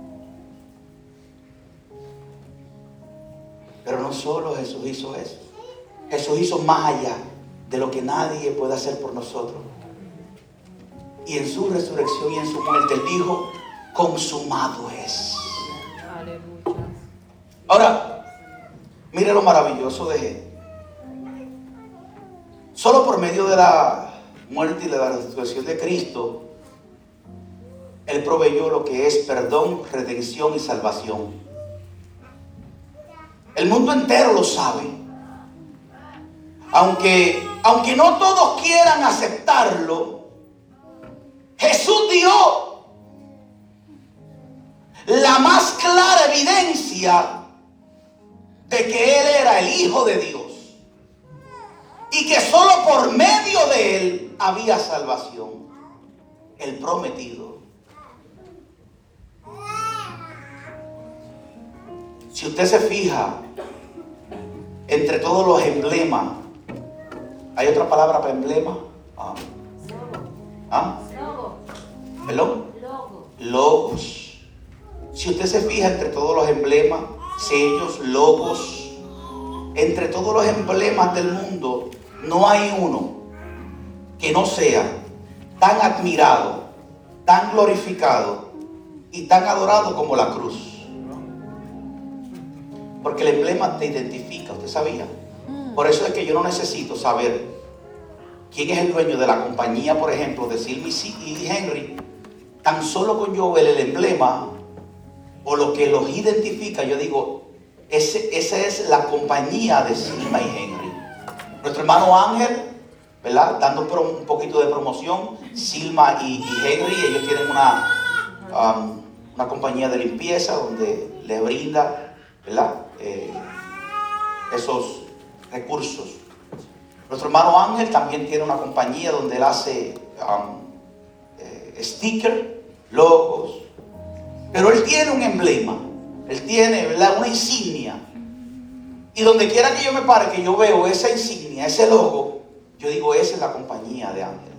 Pero no solo Jesús hizo eso. Jesús hizo más allá de lo que nadie puede hacer por nosotros. Y en su resurrección y en su muerte Él dijo: consumado es. Aleluya. Ahora, mire lo maravilloso de Él. Solo por medio de la muerte y de la resurrección de Cristo, Él proveyó lo que es perdón, redención y salvación. El mundo entero lo sabe. Aunque no todos quieran aceptarlo, Jesús dio la más clara evidencia de que Él era el Hijo de Dios y que solo por medio de Él había salvación, el prometido. Si usted se fija, entre todos los emblemas, ¿hay otra palabra para emblema? ¿Perdón? Logos. Si usted se fija entre todos los emblemas, sellos, logos, entre todos los emblemas del mundo, no hay uno que no sea tan admirado, tan glorificado y tan adorado como la cruz. Porque el emblema te identifica, ¿usted sabía? Por eso es que yo no necesito saber quién es el dueño de la compañía, por ejemplo, de Silmy y Henry. Tan solo con yo ver el emblema, o lo que los identifica, yo digo, esa es la compañía de Silma y Henry. Nuestro hermano Ángel, ¿verdad? Dando un poquito de promoción, Silma y Henry, ellos tienen una compañía de limpieza donde le brinda, ¿verdad? Esos recursos. Nuestro hermano Ángel también tiene una compañía donde él hace stickers, logos, pero él tiene un emblema, él tiene, ¿verdad?, una insignia. Y donde quiera que yo me pare, que yo veo esa insignia, ese logo, yo digo, esa es la compañía de Ángel.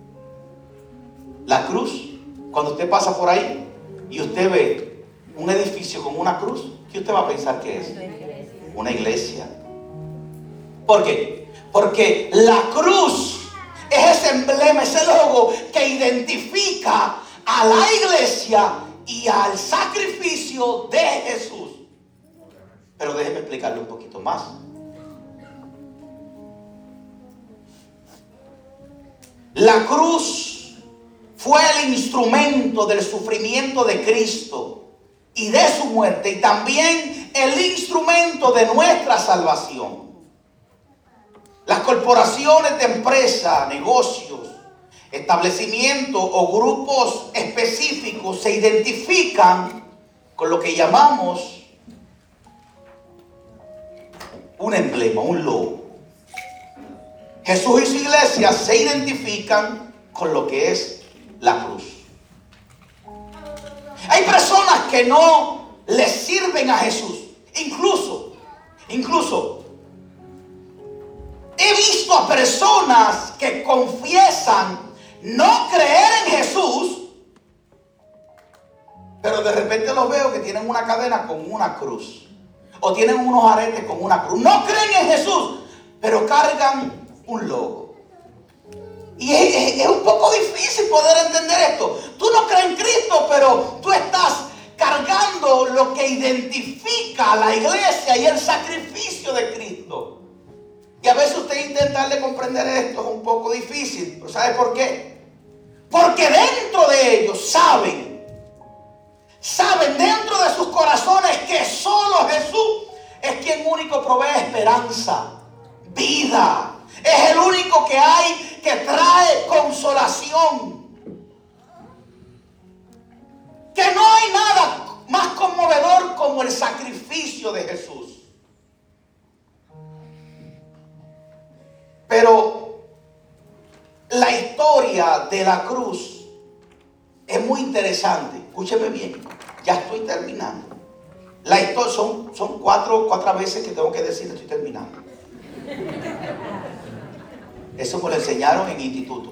La cruz, cuando usted pasa por ahí y usted ve un edificio con una cruz, ¿qué usted va a pensar que es? Una iglesia. ¿Por qué? Porque la cruz es ese emblema, ese logo que identifica a la iglesia y al sacrificio de Jesús. Pero déjeme explicarle un poquito más. La cruz fue el instrumento del sufrimiento de Cristo y de su muerte, y también el instrumento de nuestra salvación. Las corporaciones de empresas, negocios, establecimientos o grupos específicos se identifican con lo que llamamos un emblema, un logo. Jesús y su iglesia se identifican con lo que es la cruz. Hay personas que no le sirven a Jesús. Incluso he visto a personas que confiesan no creer en Jesús, pero de repente los veo que tienen una cadena con una cruz, o tienen unos aretes con una cruz. No creen en Jesús, pero cargan un logo. Y es un poco difícil poder entender esto. Tú no crees en Cristo, pero tú estás cargando lo que identifica a la iglesia y el sacrificio de Cristo. Y a veces usted intenta comprender esto, es un poco difícil. ¿Pero sabe por qué? Porque dentro de ellos saben dentro de sus corazones que solo Jesús es quien único provee esperanza, vida. Es el único que hay que trae consolación. Que no hay nada más conmovedor como el sacrificio de Jesús. Pero la historia de la cruz es muy interesante. Escúcheme bien, ya estoy terminando. La historia son cuatro veces que tengo que decir estoy terminando. Eso me lo enseñaron en instituto.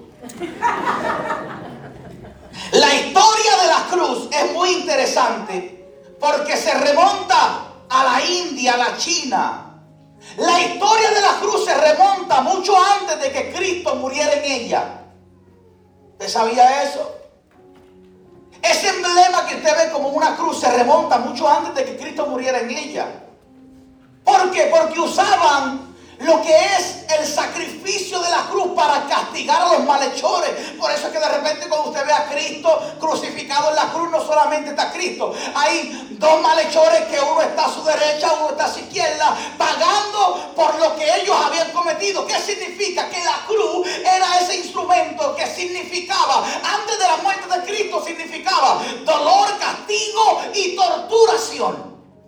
La historia de la cruz es muy interesante porque se remonta a la India, a la China. La historia de la cruz se remonta mucho antes de que Cristo muriera en ella. ¿Usted sabía eso? Ese emblema que usted ve como una cruz se remonta mucho antes de que Cristo muriera en ella. ¿Por qué? Porque usaban lo que es el sacrificio de la cruz para castigar a los malhechores. Por eso es que de repente cuando usted ve a Cristo crucificado en la cruz, no solamente está Cristo. Hay dos malhechores que uno está a su derecha, uno está a su izquierda, pagando por lo que ellos habían cometido. ¿Qué significa? Que la cruz era ese instrumento que significaba, antes de la muerte de Cristo, significaba dolor, castigo y torturación.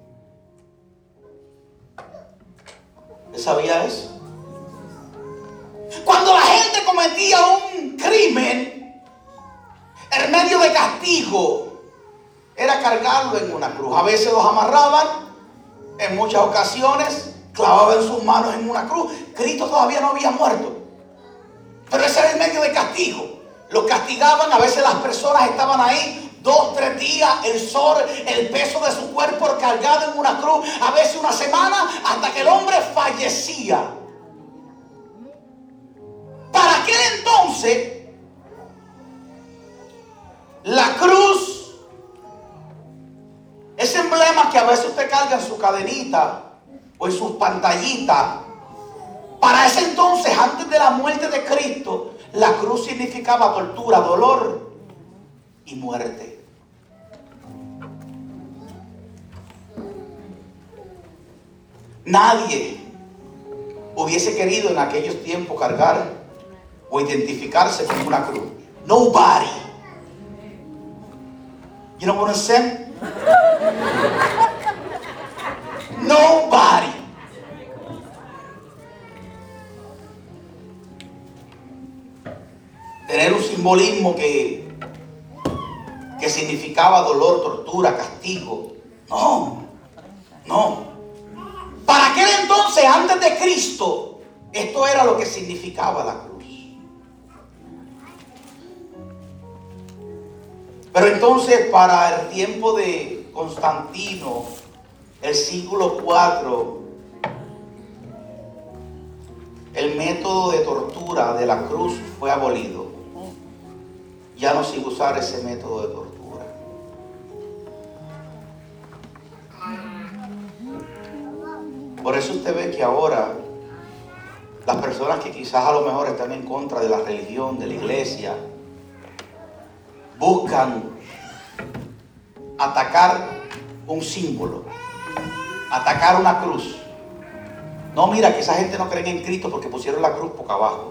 ¿Sabía eso? Cuando la gente cometía un crimen, el medio de castigo era cargarlo en una cruz. A veces los amarraban, en muchas ocasiones clavaban sus manos en una cruz. Cristo todavía no había muerto, pero ese era el medio de castigo. Los castigaban, a veces las personas estaban ahí 2, 3 días, el sol, el peso de su cuerpo cargado en una cruz, a veces una semana, hasta que el hombre fallecía. Para aquel entonces, la cruz, ese emblema que a veces usted carga en su cadenita o en sus pantallitas, para ese entonces, antes de la muerte de Cristo, la cruz significaba tortura, dolor y muerte. Nadie hubiese querido en aquellos tiempos cargar o identificarse con una cruz. Nobody. You know what I'm saying? Nobody. Tener un simbolismo que significaba dolor, tortura, castigo. No. Para aquel entonces, antes de Cristo, esto era lo que significaba la cruz. Pero entonces, para el tiempo de Constantino, el siglo IV, el método de tortura de la cruz fue abolido. Ya no se usar ese método de tortura. Por eso usted ve que ahora las personas que quizás a lo mejor están en contra de la religión, de la iglesia, buscan atacar un símbolo, atacar una cruz. No, mira que esa gente no cree en Cristo porque pusieron la cruz boca abajo.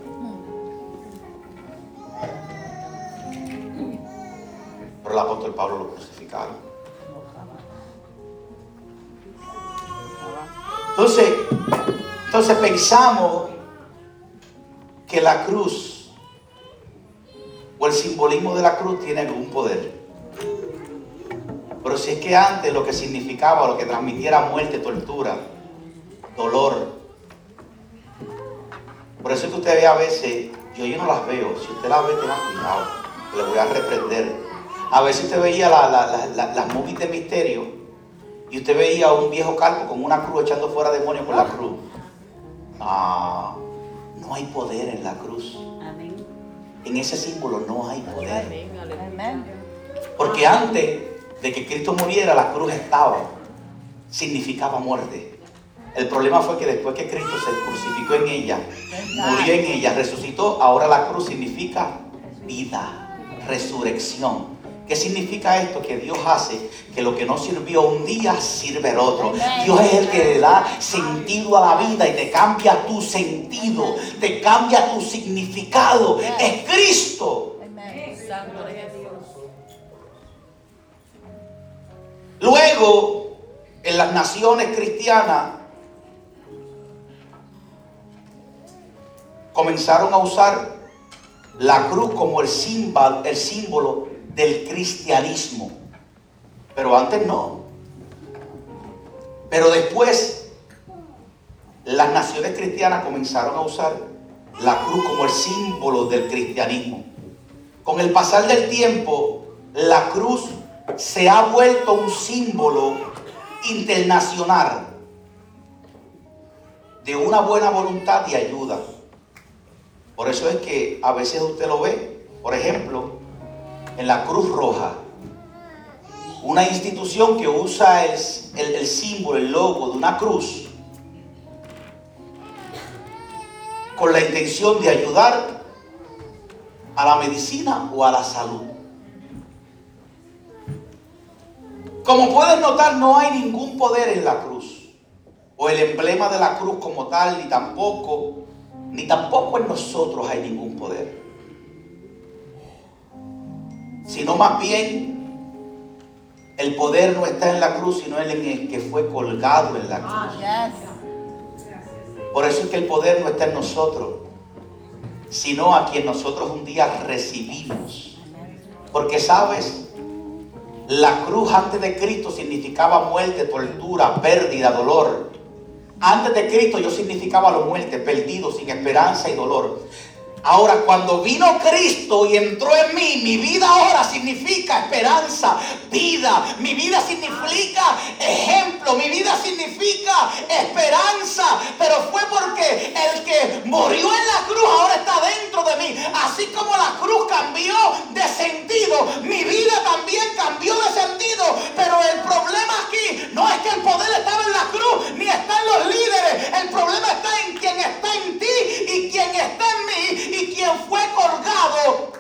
Pero el apóstol Pablo lo crucificaron. Entonces pensamos que la cruz o el simbolismo de la cruz tiene algún poder. Pero si es que antes lo que significaba, lo que transmitiera muerte, tortura, dolor. Por eso es que usted ve a veces, yo no las veo, si usted las ve tenga cuidado, le voy a reprender. A veces usted veía las movies de misterio y usted veía a un viejo calvo con una cruz echando fuera demonios con la cruz. No hay poder en la cruz. Amén. En ese símbolo no hay poder. Amén. Amén. Porque antes de que Cristo muriera, la cruz significaba muerte. El problema fue que después que Cristo se crucificó en ella, murió en ella, resucitó, ahora la cruz significa vida, resurrección. ¿Qué significa esto? Que Dios hace que lo que no sirvió un día sirve el otro. Dios es el que le da sentido a la vida y te cambia tu sentido, te cambia tu significado. Es Cristo. Santo de Jesús. Luego, en las naciones cristianas, comenzaron a usar la cruz como el símbolo del cristianismo. Pero antes no. Pero después, las naciones cristianas comenzaron a usar la cruz como el símbolo del cristianismo. Con el pasar del tiempo, la cruz se ha vuelto un símbolo internacional de una buena voluntad y ayuda. Por eso es que a veces usted lo ve, por ejemplo, en la Cruz Roja, una institución que usa el símbolo, el logo de una cruz, con la intención de ayudar a la medicina o a la salud. Como pueden notar, no hay ningún poder en la cruz, o el emblema de la cruz como tal, ni tampoco en nosotros hay ningún poder. Sino más bien, el poder no está en la cruz, sino en el que fue colgado en la cruz. Por eso es que el poder no está en nosotros, sino a quien nosotros un día recibimos. Porque sabes, la cruz antes de Cristo significaba muerte, tortura, pérdida, dolor. Antes de Cristo yo significaba la muerte, perdido, sin esperanza y dolor. Ahora, cuando vino Cristo y entró en mí, mi vida ahora significa esperanza, vida. Mi vida significa ejemplo, mi vida significa esperanza. Pero fue porque el que murió en la cruz ahora está dentro de mí. Así como la cruz cambió de sentido, mi vida también cambió de sentido. Pero el problema aquí no es que el poder estaba en la cruz, ni está en los líderes. El problema está en quien está en ti y quien está en mí. Y quien fue colgado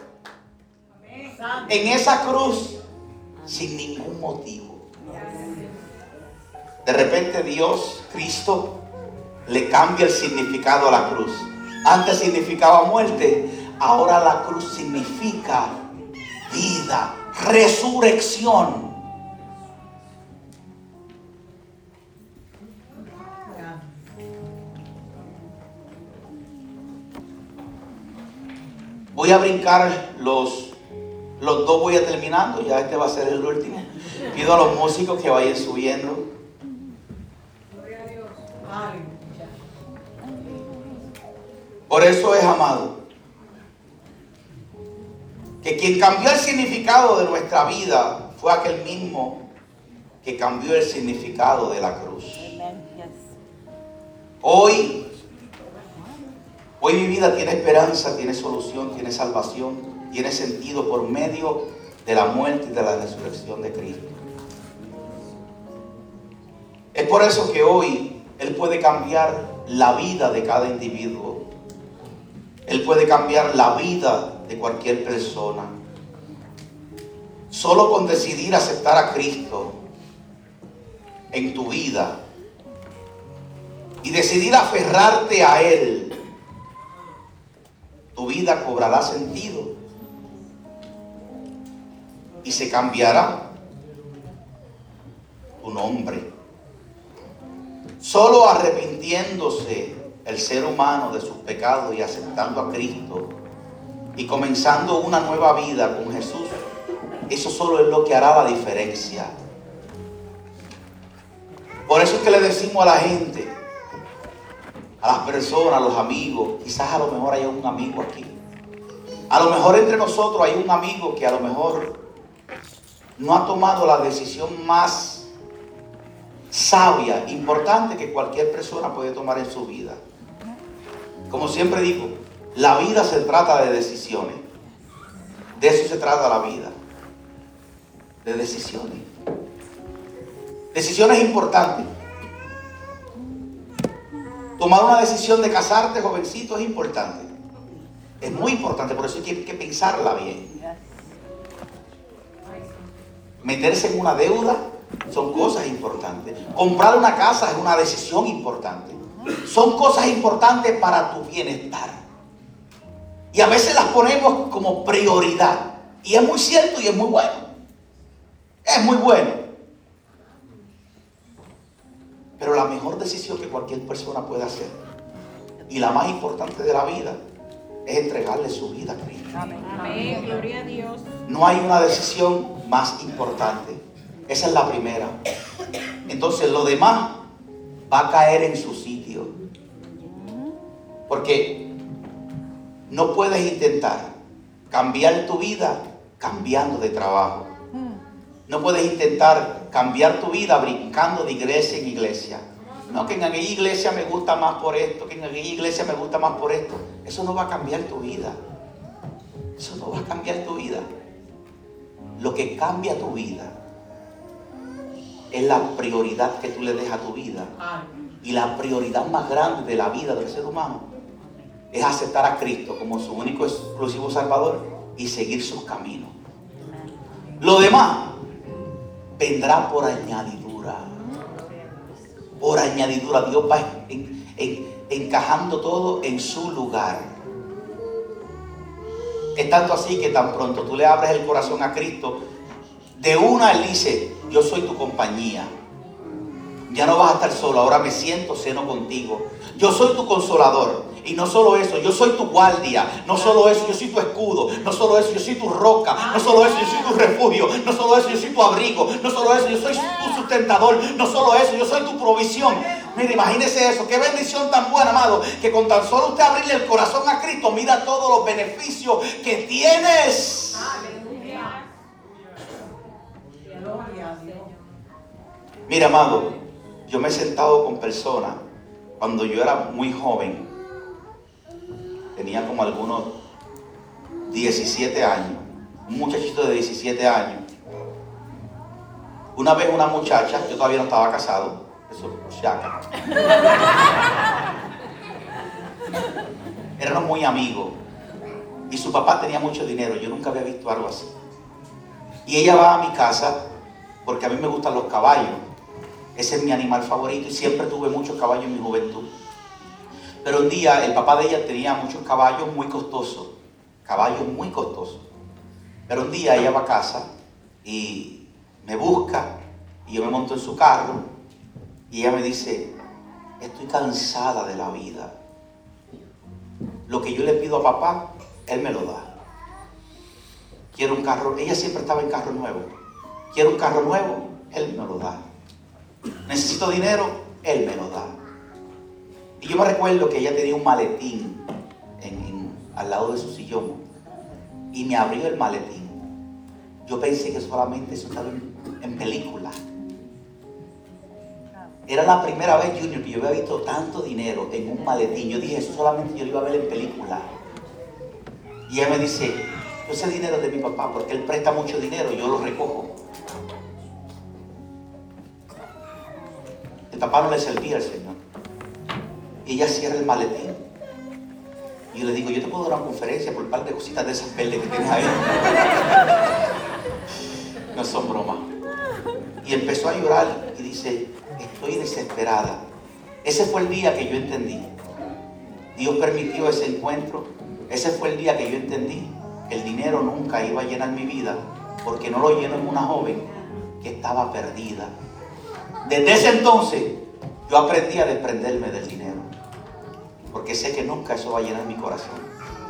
en esa cruz sin ningún motivo. De repente Dios, Cristo, le cambia el significado a la cruz. Antes significaba muerte, ahora la cruz significa vida, resurrección. Voy a brincar los dos, voy a terminando, ya este va a ser el último. Pido a los músicos que vayan subiendo. Por eso es, amado, que quien cambió el significado de nuestra vida fue aquel mismo que cambió el significado de la cruz. Hoy mi vida tiene esperanza, tiene solución, tiene salvación, tiene sentido por medio de la muerte y de la resurrección de Cristo. Es por eso que hoy Él puede cambiar la vida de cada individuo. Él puede cambiar la vida de cualquier persona. Solo con decidir aceptar a Cristo en tu vida y decidir aferrarte a Él, tu vida cobrará sentido y se cambiará tu nombre. Solo arrepintiéndose el ser humano de sus pecados y aceptando a Cristo y comenzando una nueva vida con Jesús, eso solo es lo que hará la diferencia. Por eso es que le decimos a la gente, a las personas, a los amigos, quizás a lo mejor hay un amigo aquí, a lo mejor entre nosotros hay un amigo que a lo mejor no ha tomado la decisión más sabia, importante que cualquier persona puede tomar en su vida. Como siempre digo, la vida se trata de decisiones. De eso se trata la vida. De decisiones. Decisiones importantes. Tomar una decisión de casarte, jovencito, es importante. Es muy importante, por eso hay que pensarla bien. Meterse en una deuda son cosas importantes. Comprar una casa es una decisión importante. Son cosas importantes para tu bienestar. Y a veces las ponemos como prioridad. Y es muy cierto y es muy bueno. Es muy bueno. Pero la mejor decisión que cualquier persona puede hacer, y la más importante de la vida, es entregarle su vida a Cristo. Amén. Gloria a Dios. No hay una decisión más importante. Esa es la primera. Entonces lo demás va a caer en su sitio. Porque no puedes intentar cambiar tu vida cambiando de trabajo. No puedes intentar cambiar tu vida brincando de iglesia en iglesia. No, que en aquella iglesia me gusta más por esto, que en aquella iglesia me gusta más por esto. Eso no va a cambiar tu vida. Eso no va a cambiar tu vida. Lo que cambia tu vida es la prioridad que tú le des a tu vida. Y la prioridad más grande de la vida del ser humano es aceptar a Cristo como su único exclusivo Salvador y seguir sus caminos. Lo demás vendrá por añadidura. Por añadidura. Dios va encajando todo en su lugar. Es tanto así que tan pronto tú le abres el corazón a Cristo, de una Él dice: yo soy tu compañía. Ya no vas a estar solo, ahora me siento, ceno contigo. Yo soy tu consolador. Y no solo eso, yo soy tu guardia. No solo eso, yo soy tu escudo. No solo eso, yo soy tu roca. No solo eso, yo soy tu refugio. No solo eso, yo soy tu abrigo. No solo eso, yo soy tu sustentador. No solo eso, yo soy tu provisión. Mire, imagínese eso. Qué bendición tan buena, amado, que con tan solo usted abrirle el corazón a Cristo, mira todos los beneficios que tienes. Mira, amado, yo me he sentado con personas cuando yo era muy joven. Tenía como algunos 17 años. Un muchachito de 17 años. Una vez una muchacha, yo todavía no estaba casado. Eso, chaca. Éramos muy amigos. Y su papá tenía mucho dinero. Yo nunca había visto algo así. Y ella va a mi casa porque a mí me gustan los caballos. Ese es mi animal favorito y siempre tuve muchos caballos en mi juventud. Pero un día el papá de ella tenía muchos caballos muy costosos. Pero un día ella va a casa y me busca y yo me monto en su carro y ella me dice: estoy cansada de la vida. Lo que yo le pido a papá, él me lo da. Quiero un carro, ella siempre estaba en carro nuevo. Quiero un carro nuevo, él me lo da. Necesito dinero, él me lo da. Y yo me recuerdo que ella tenía un maletín al lado de su sillón y me abrió el maletín. Yo pensé que solamente eso estaba en película. Era la primera vez, Junior, que yo había visto tanto dinero en un maletín. Yo dije, eso solamente yo lo iba a ver en película. Y ella me dice: ese dinero es de mi papá, porque él presta mucho dinero, yo lo recojo. El papá no le servía al Señor. Y ella cierra el maletín. Y yo le digo: yo te puedo dar una conferencia por un par de cositas de esas verdes que tienes ahí. No son bromas. Y empezó a llorar y dice: estoy desesperada. Ese fue el día que yo entendí. Dios permitió ese encuentro. Ese fue el día que yo entendí que el dinero nunca iba a llenar mi vida, porque no lo llenó en una joven que estaba perdida. Desde ese entonces yo aprendí a desprenderme del dinero, porque sé que nunca eso va a llenar mi corazón.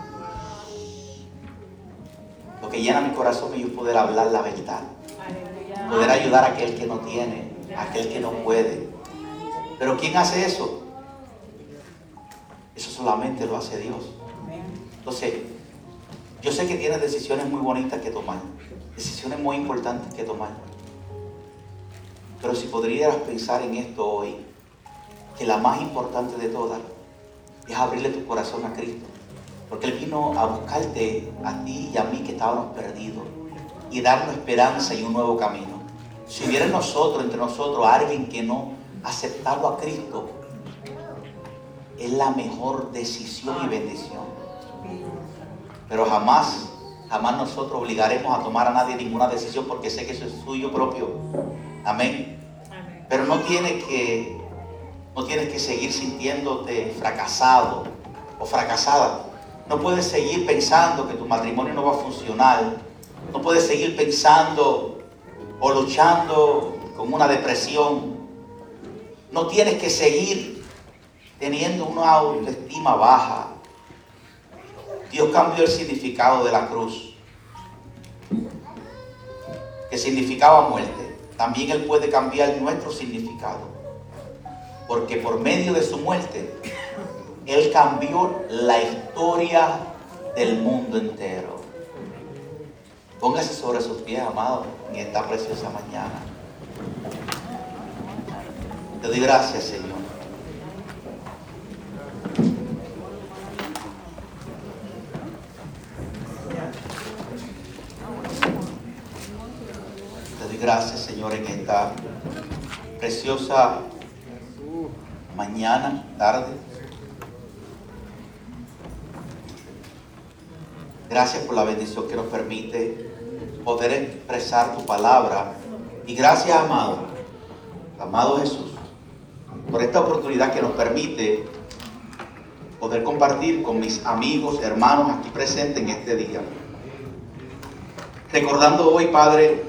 Lo que llena mi corazón es yo poder hablar la verdad, poder ayudar a aquel que no tiene, a aquel que no puede. Pero ¿quién hace eso? Eso solamente lo hace Dios. Entonces, yo sé que tienes decisiones muy bonitas que tomar, decisiones muy importantes que tomar. Pero si podrías pensar en esto hoy, que la más importante de todas es abrirle tu corazón a Cristo. Porque Él vino a buscarte a ti y a mí que estábamos perdidos y darnos esperanza y un nuevo camino. Si hubiera entre nosotros, alguien que no ha aceptado a Cristo, es la mejor decisión y bendición. Pero jamás nosotros obligaremos a tomar a nadie ninguna decisión, porque sé que eso es suyo propio. Amén. Pero no tienes que seguir sintiéndote fracasado o fracasada. No puedes seguir pensando que tu matrimonio no va a funcionar. No puedes seguir pensando o luchando con una depresión. No tienes que seguir teniendo una autoestima baja. Dios cambió el significado de la cruz, que significaba muerte. También Él puede cambiar nuestro significado, porque por medio de su muerte Él cambió la historia del mundo entero. Póngase sobre sus pies, amado, en esta preciosa mañana. Te doy gracias, Señor. Te doy gracias, Señor, en esta preciosa mañana, tarde. Gracias por la bendición que nos permite poder expresar tu palabra. Y gracias, amado Jesús, por esta oportunidad que nos permite poder compartir con mis amigos, hermanos aquí presentes en este día. Recordando hoy, Padre,